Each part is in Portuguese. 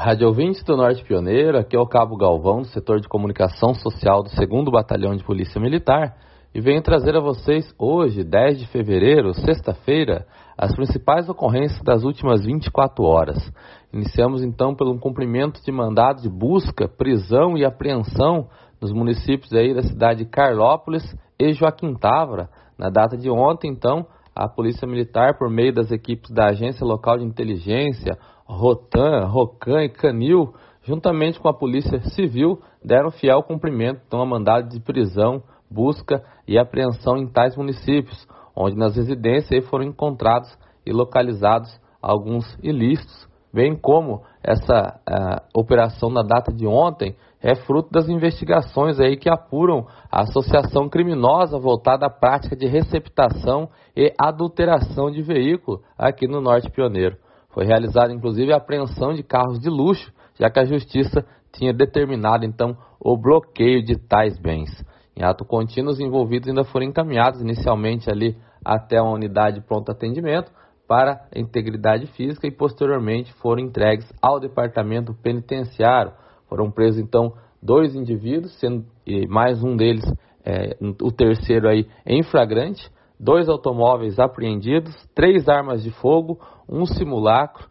Rádio ouvintes do Norte Pioneiro, aqui é o Cabo Galvão, do setor de comunicação social do 2º Batalhão de Polícia Militar, e venho trazer a vocês hoje, 10 de fevereiro, sexta-feira, as principais ocorrências das últimas 24 horas. Iniciamos então pelo cumprimento de mandado de busca, prisão e apreensão nos municípios aí da cidade de Carlópolis e Joaquim Távora. Na data de ontem, então, a Polícia Militar, por meio das equipes da Agência Local de Inteligência, Rotan, Rocan e Canil, juntamente com a Polícia Civil, deram fiel cumprimento então, a mandado de prisão, busca e apreensão em tais municípios, onde nas residências foram encontrados e localizados alguns ilícitos, bem como essa operação na data de ontem é fruto das investigações aí que apuram a associação criminosa voltada à prática de receptação e adulteração de veículo aqui no Norte Pioneiro. Foi realizada inclusive a apreensão de carros de luxo, já que a Justiça tinha determinado então o bloqueio de tais bens. Em ato contínuo, os envolvidos ainda foram encaminhados inicialmente ali até uma unidade de pronto atendimento para a integridade física e posteriormente foram entregues ao departamento penitenciário. Foram presos então 2 indivíduos, sendo mais um deles, o terceiro aí em flagrante, 2 automóveis apreendidos, 3 armas de fogo, 1 simulacro,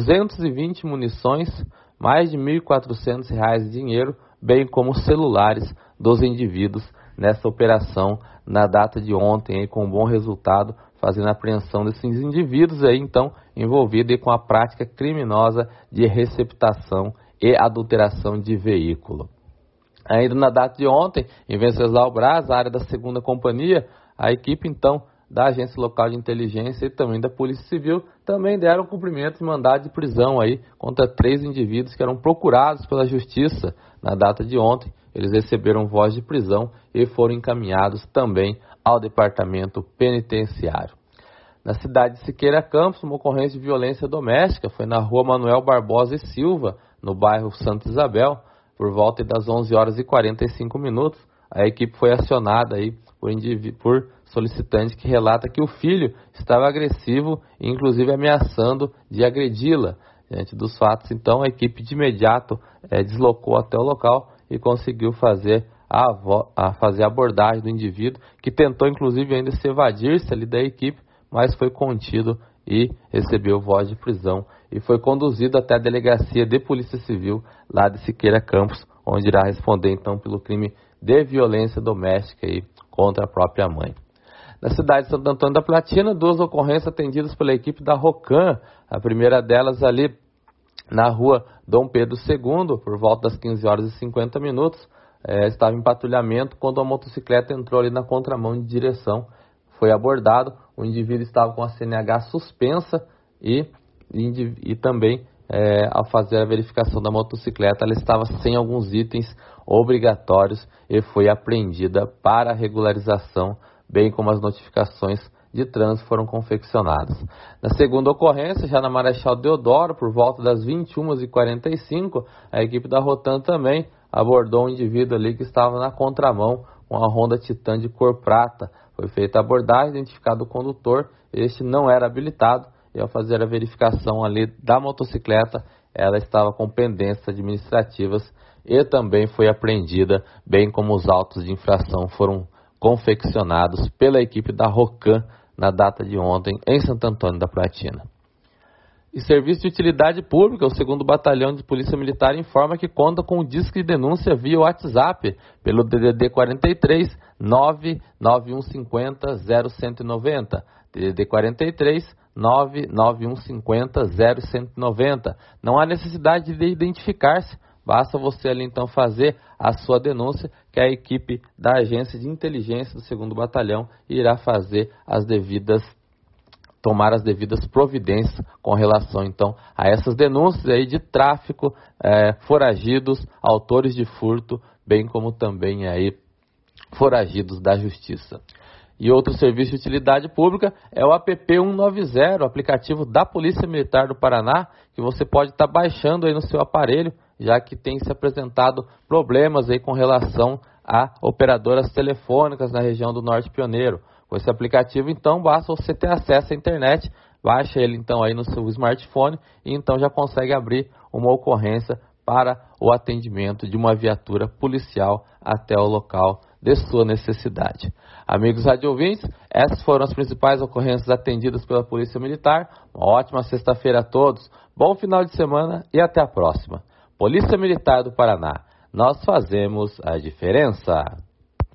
220 munições, mais de R$ 1.400 de dinheiro, bem como celulares dos indivíduos nessa operação na data de ontem, aí, com bom resultado, fazendo a apreensão desses indivíduos aí, então, envolvidos com a prática criminosa de receptação e adulteração de veículo. Ainda na data de ontem, em Venceslau Braz, a área da 2ª Companhia, a equipe, então, da Agência Local de Inteligência e também da Polícia Civil também deram cumprimento de mandado de prisão aí contra 3 indivíduos que eram procurados pela Justiça na data de ontem. Eles receberam voz de prisão e foram encaminhados também ao Departamento Penitenciário. Na cidade de Siqueira Campos, uma ocorrência de violência doméstica foi na rua Manuel Barbosa e Silva, no bairro Santa Isabel, por volta das 11 horas e 45 minutos. A equipe foi acionada aí por solicitante que relata que o filho estava agressivo e inclusive ameaçando de agredi-la. Diante dos fatos, então, a equipe de imediato deslocou até o local e conseguiu fazer a abordagem do indivíduo, que tentou inclusive ainda se evadir-se ali da equipe, mas foi contido e recebeu voz de prisão e foi conduzido até a delegacia de Polícia Civil lá de Siqueira Campos, onde irá responder então pelo crime de violência doméstica aí contra a própria mãe. Na cidade de Santo Antônio da Platina, 2 ocorrências atendidas pela equipe da Rocan, a primeira delas ali na rua Dom Pedro II, por volta das 15 horas e 50 minutos, estava em patrulhamento quando a motocicleta entrou ali na contramão de direção. Foi abordado, o indivíduo estava com a CNH suspensa e também, ao fazer a verificação da motocicleta, ela estava sem alguns itens obrigatórios e foi apreendida para a regularização, bem como as notificações de trânsito foram confeccionadas. Na segunda ocorrência, já na Marechal Deodoro, por volta das 21h45, a equipe da Rotan também abordou um indivíduo ali que estava na contramão com a Honda Titan de cor prata. Foi feita a abordagem, identificado o condutor, este não era habilitado, e ao fazer a verificação ali da motocicleta, ela estava com pendências administrativas e também foi apreendida, bem como os autos de infração foram confeccionados pela equipe da Rocan na data de ontem em Santo Antônio da Platina. E Serviço de Utilidade Pública, o 2º Batalhão de Polícia Militar informa que conta com o disco de denúncia via WhatsApp pelo DDD 43 99150 0190, DDD 43 99150 0190. Não há necessidade de identificar-se, basta você ali então fazer a sua denúncia, que a equipe da Agência de Inteligência do 2º Batalhão irá tomar as devidas providências com relação então a essas denúncias aí de tráfico, foragidos, autores de furto, bem como também aí foragidos da Justiça. E outro serviço de utilidade pública é o app 190, o aplicativo da Polícia Militar do Paraná, que você pode estar baixando aí no seu aparelho, já que tem se apresentado problemas aí com relação a operadoras telefônicas na região do Norte Pioneiro. Com esse aplicativo, então, basta você ter acesso à internet, baixa ele então aí no seu smartphone e então já consegue abrir uma ocorrência para o atendimento de uma viatura policial até o local de sua necessidade. Amigos radiovintes, essas foram as principais ocorrências atendidas pela Polícia Militar. Uma ótima sexta-feira a todos, bom final de semana e até a próxima. Polícia Militar do Paraná, nós fazemos a diferença.